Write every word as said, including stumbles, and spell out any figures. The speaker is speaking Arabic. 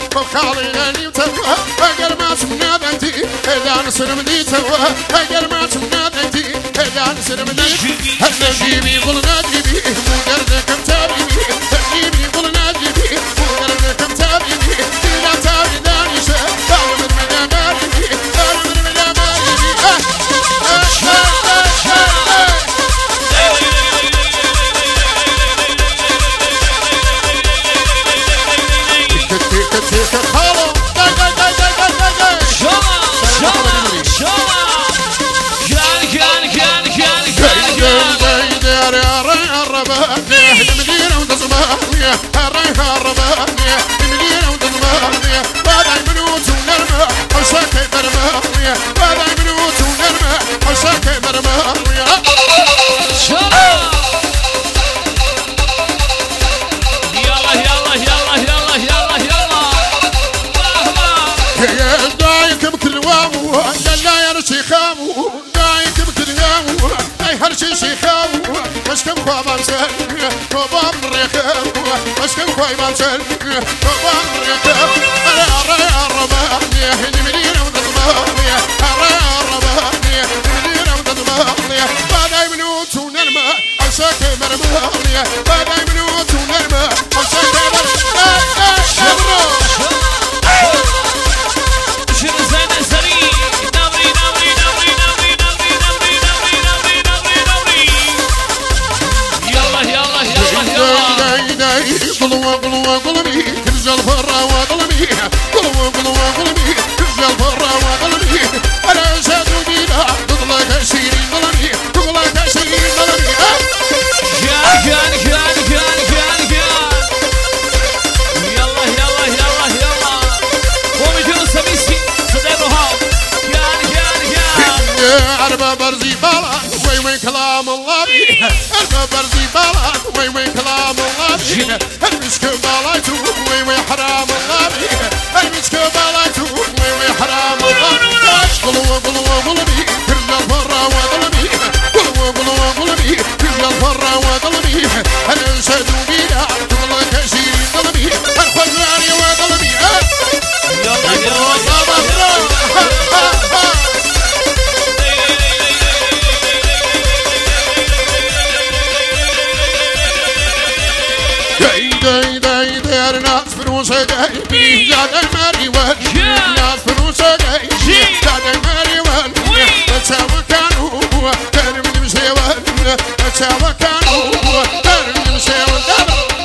وخالي غني وتوا اقل ما تمنى بنتي اذا نصر مني توا اقل ما تمنى بنتي اذا نصر مني هلا جيبي قلنا جيبي مو قردك متابيني جيبي قلنا جيبي مو قردك متابيني لا تابي داني شا دار من مداماريني دار من مداماريني اه اه اه اه كتيك خالو داي داي داي داي داي داي شما شما شما كان كان كان كان كان كان داي داي يا رباني المدينة وتزماني الريح الرباني المدينة وتزماني بداي بنوت ونرمى عشاكي برماني بداي بنوت ونرمى عشاكي برماني شما يلا يلا يلا يلا يلا يلا يا دايك بكل واو لا يا رشي خامو دايك بكل واو اي هرشي شيخاو مشكم خوا بامسل كوبام ريخاو مشكم خوا بامسل كوبام ريخاو انا ارى الرباني المدينة وتزماني ارى الرباني المدينة وتزماني بداي بنوت ونرمى عشاكي مرماني بداي بنوت ونرمى عشاكي مرماني شبرو قلوا قلوا قلبي رجال فرا وقلبي قلوا قلوا قلبي رجال فرا وقلبي انا شاد بينا تطلع شيرين قلبي تطلع شيرين قلبي كان كان كان كان كان كان يلا يلا يلا يلا قومي جنو سميسي صدقوا هاو كان كان كان يا عربة برزي بالا وين وين كلام الله بي عربة برزي بالا وين وين كلام الله بي المسك بالايتو وي وي حرام الله بي المسك بالايتو وي وي حرام الله قلوا قلوا قلبي رجال فرا وقلبي قلوا قلوا قلبي رجال فرا وقلبي انا شادو بينا تطلع كشير قلبي الخزاني وقلبي يلا يلا داي داي داي ناس فلوسه جاي يا داي ماري وال ناس فلوسه جاي يا داي ماري وال تساوى كانوا كانوا من مسيوال تساوى كانوا كانوا من مسيوال